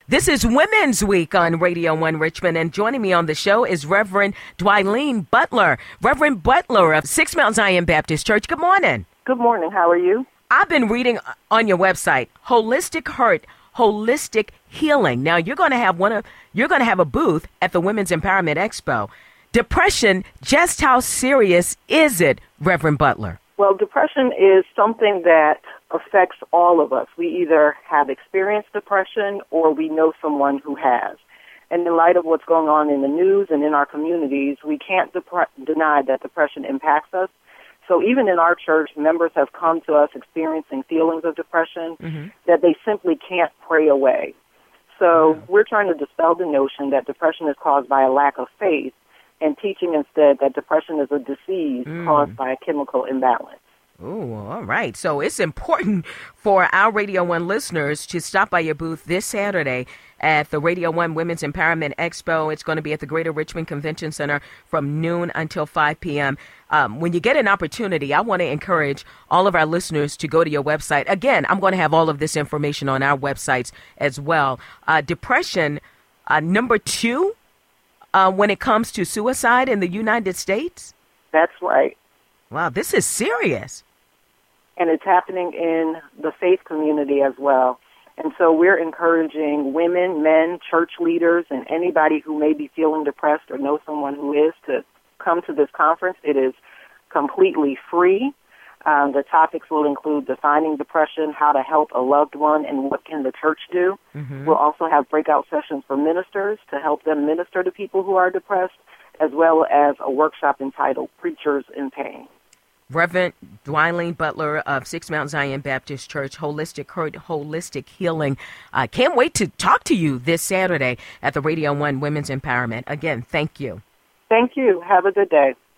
This is Women's Week on Radio 1 Richmond, and joining me on the show is Reverend Dwylene Butler. Reverend Butler of Six Mount Zion Baptist Church. Good morning. Good morning. How are you? I've been reading on your website, Holistic Hurt, Holistic Healing. Now, you're going to have a booth at the Women's Empowerment Expo. Depression, just how serious is it, Reverend Butler? Well, depression is something that affects all of us. We either have experienced depression or we know someone who has. And in light of what's going on in the news and in our communities, we can't deny that depression impacts us. So even in our church, members have come to us experiencing feelings of depression that they simply can't pray away. So we're trying to dispel the notion that depression is caused by a lack of faith and teaching instead that depression is a disease caused by a chemical imbalance. Oh, all right. So it's important for our Radio 1 listeners to stop by your booth this Saturday at the Radio 1 Women's Empowerment Expo. It's going to be at the Greater Richmond Convention Center from noon until 5 p.m. When you get an opportunity, I want to encourage all of our listeners to go to your website. Again, I'm going to have all of this information on our websites as well. Depression, number 2, when it comes to suicide in the United States? That's right. Wow, this is serious. And it's happening in the faith community as well. And so we're encouraging women, men, church leaders, and anybody who may be feeling depressed or know someone who is to come to this conference. It is completely free. The topics will include defining depression, how to help a loved one, and what can the church do. We'll also have breakout sessions for ministers to help them minister to people who are depressed, as well as a workshop entitled Preachers in Pain. Reverend Dwylene Butler of Six Mount Zion Baptist Church, Holistic Hurt, Holistic Healing. I can't wait to talk to you this Saturday at the Radio 1 Women's Empowerment. Again, thank you. Thank you. Have a good day.